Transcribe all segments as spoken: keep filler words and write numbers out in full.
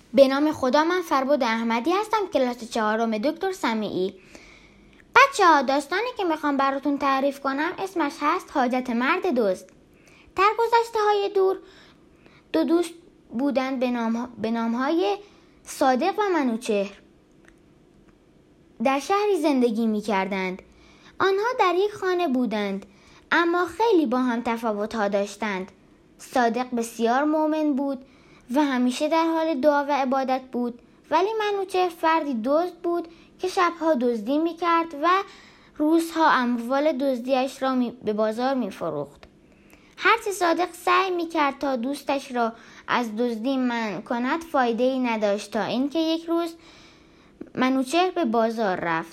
به نام خدا، من فربود احمدی هستم، کلاس چهارم دکتر سمیعی. بچه ها، داستانی که میخوام براتون تعریف کنم اسمش هست حاجت مرد دزد. در گذشته های دور دو دوست بودند به نام به نامهای صادق و منوچهر. در شهری زندگی میکردند. آنها در یک خانه بودند، اما خیلی با هم تفاوت ها داشتند. صادق بسیار مؤمن بود و همیشه در حال دعا و عبادت بود، ولی منوچهر فردی دزد بود که شبها دزدی میکرد و روزها اموال دزدیش را می به بازار میفروخت. هرچه صادق سعی میکرد تا دوستش را از دزدی منع کند فایده ای نداشت، تا اینکه یک روز منوچهر به بازار رفت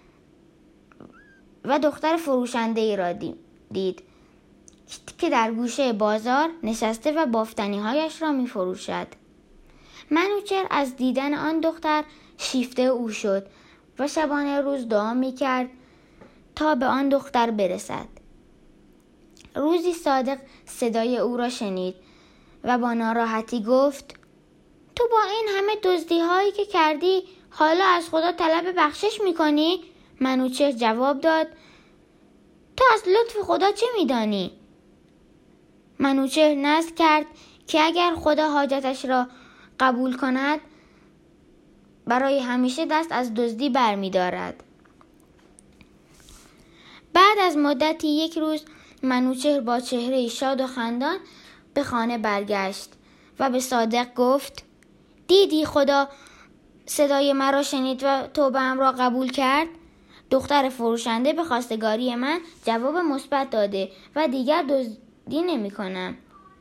و دختر فروشنده ای را دید که در گوشه بازار نشسته و بافتنی هایش را می فروشد. منوچهر از دیدن آن دختر شیفته او شد و شبانه روز دعا می کرد تا به آن دختر برسد. روزی صادق صدای او را شنید و با ناراحتی گفت: تو با این همه دزدی هایی که کردی حالا از خدا طلب بخشش می کنی؟ منوچهر جواب داد: تو از لطف خدا چه می دانی؟ منوچهر نذر کرد که اگر خدا حاجتش را قبول کند برای همیشه دست از دزدی بر می دارد. بعد از مدتی یک روز منوچهر با چهره شاد و خندان به خانه برگشت و به صادق گفت: دیدی خدا صدای مرا شنید و توبه‌ام را قبول کرد؟ دختر فروشنده به خواستگاری من جواب مثبت داده و دیگر دزدی نمی کنم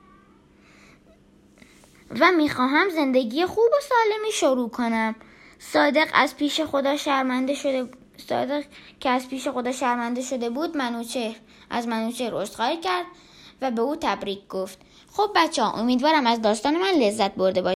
و می خواهم زندگی خوب و سالمی شروع کنم. صادق از پیش خدا شرمنده شده صادق که از پیش خدا شرمنده شده بود منوچهر از منوچهر عذرخواهی کرد و به او تبریک گفت. خب بچه ها، امیدوارم از داستان من لذت برده باشید.